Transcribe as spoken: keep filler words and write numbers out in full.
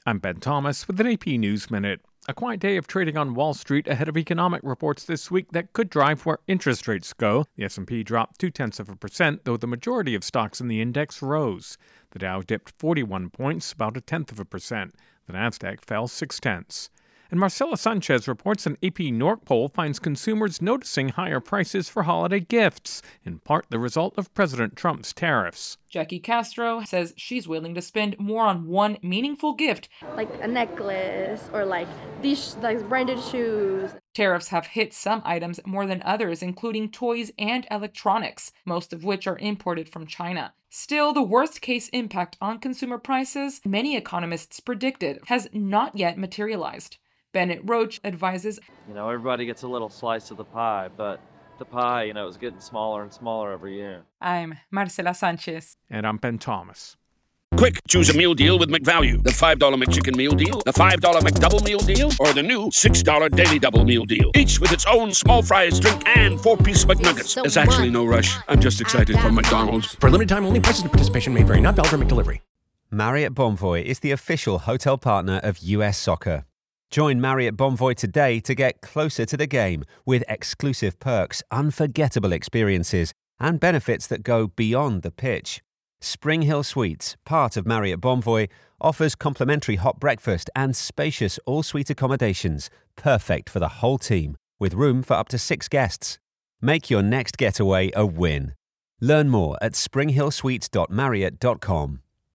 I'm Ben Thomas with an A P News Minute. A quiet day of trading on Wall Street ahead of economic reports this week that could drive where interest rates go. The S and P dropped two-tenths of a percent, though the majority of stocks in the index rose. The Dow dipped forty-one points, about a tenth of a percent. The Nasdaq fell six-tenths. And Marcela Sanchez reports an A P Norc poll finds consumers noticing higher prices for holiday gifts, in part the result of President Trump's tariffs. Jackie Castro says she's willing to spend more on one meaningful gift, like a necklace or like these like branded shoes. Tariffs have hit some items more than others, including toys and electronics, most of which are imported from China. Still, the worst-case impact on consumer prices, many economists predicted, has not yet materialized. Bennett Roach advises, You know, everybody gets a little slice of the pie, but the pie, you know, is getting smaller and smaller every year. I'm Marcela Sanchez. And I'm Ben Thomas. Quick, choose a meal deal with McValue. The five dollar McChicken meal deal, the five dollar McDouble meal deal, or the new six dollar Daily Double meal deal. Each with its own small fries, drink, and four-piece McNuggets. So There's actually no rush. I'm just excited for McDonald's. For a limited time only, prices and participation may vary. Not valid for McDelivery. Marriott Bonvoy is the official hotel partner of U S Soccer. Join Marriott Bonvoy today to get closer to the game with exclusive perks, unforgettable experiences, and benefits that go beyond the pitch. Spring Hill Suites, part of Marriott Bonvoy, offers complimentary hot breakfast and spacious all-suite accommodations, perfect for the whole team, with room for up to six guests. Make your next getaway a win. Learn more at spring hill suites dot marriott dot com.